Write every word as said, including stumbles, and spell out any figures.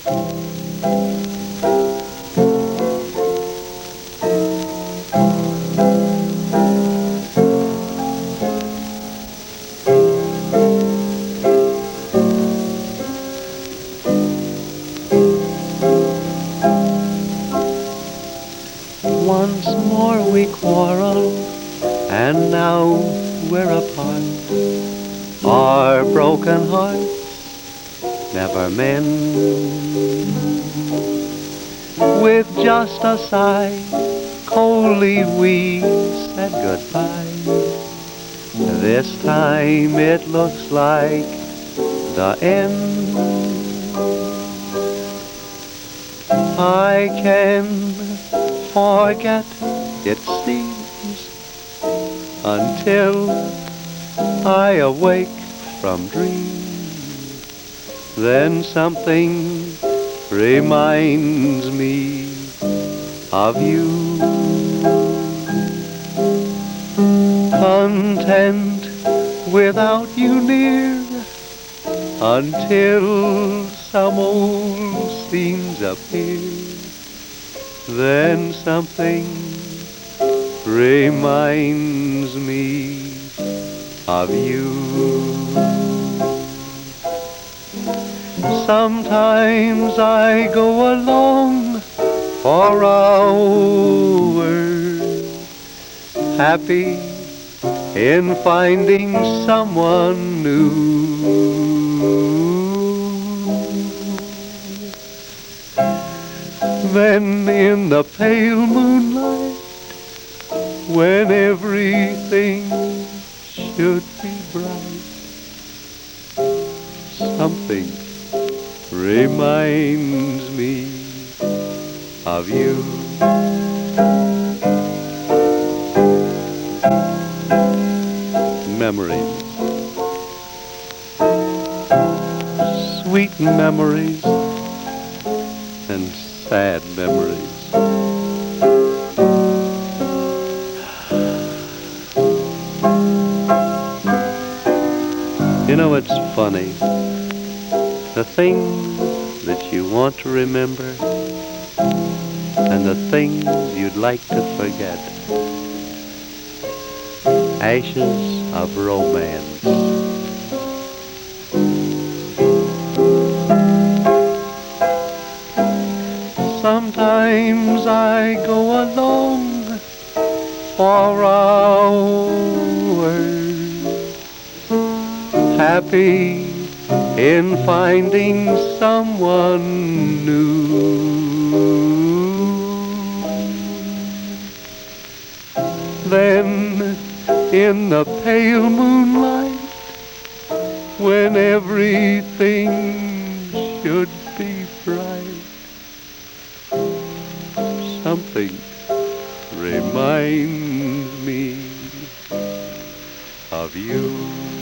Once more we quarreled, and now we're apart. Our broken hearts never mend. With just a sigh, coldly we said goodbye. This time it looks like the end. I can forget, it seems, until I awake from dreams. Then something reminds me of you. Content without you near, until some old scenes appear. Then something reminds me of you. Sometimes I go alone for hours, happy in finding someone new. Then in the pale moonlight, when everything should be bright, something reminds me of you. Memories, sweet memories, and sad memories. You know, it's funny, the things that you want to remember and the things you'd like to forget. Ashes of romance. Sometimes I go alone for hours, happy in finding someone new. Then in the pale moonlight, when everything should be bright, something reminds me of you.